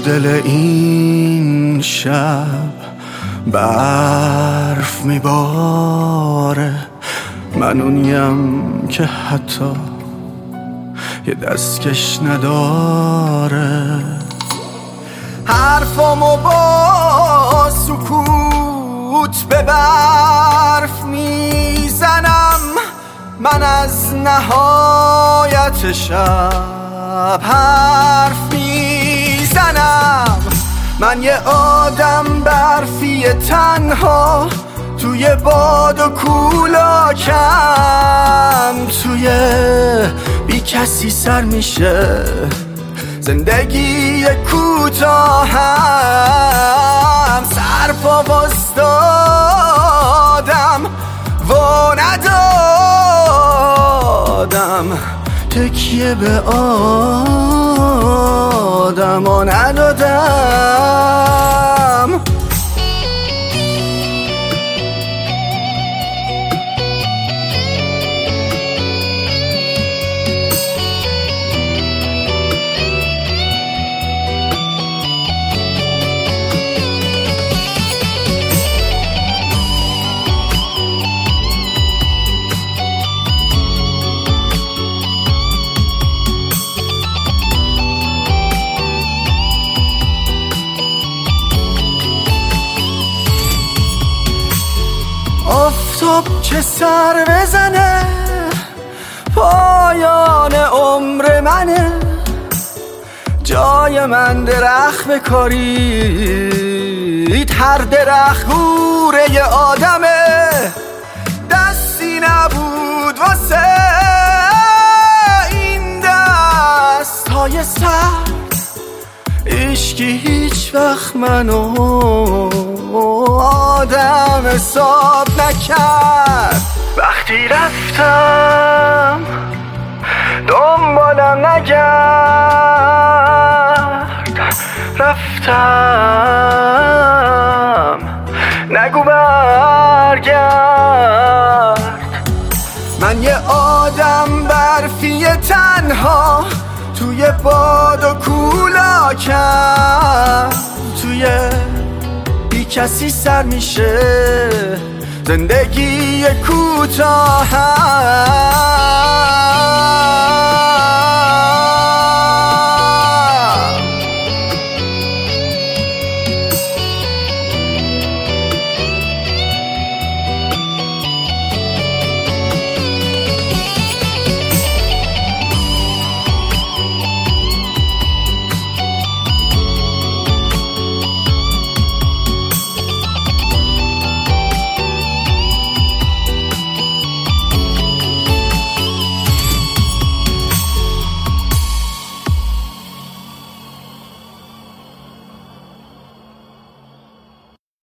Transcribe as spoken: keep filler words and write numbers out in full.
دل این شب برف میباره، من اونیم که حتی یه دستکش نداره. حرفامو با سکوت به برف میزنم، من از نهایت شب حرف میزنم. من یه آدم برفی تنها توی باد و کولاکم، توی بی کسی سر میشه زندگی کوتاهم. سر پا واسدادم و ندادم تکیه به آدم و ندادم. آفتاب که سر بزنه پایان عمر منه، جای من درخت بکارید، هر درخت گوره ی آدمه. دستی نبود واسه این دست های سر، عشقی هیچ وقت منو آدم حساب نکرد. وقتی رفتم دنبالم نگرد، رفتم نگو برگرد. من یه آدم برفی تنها توی باد و کولاکم، توی بی کسی سر میشه زندگی کوتاهم.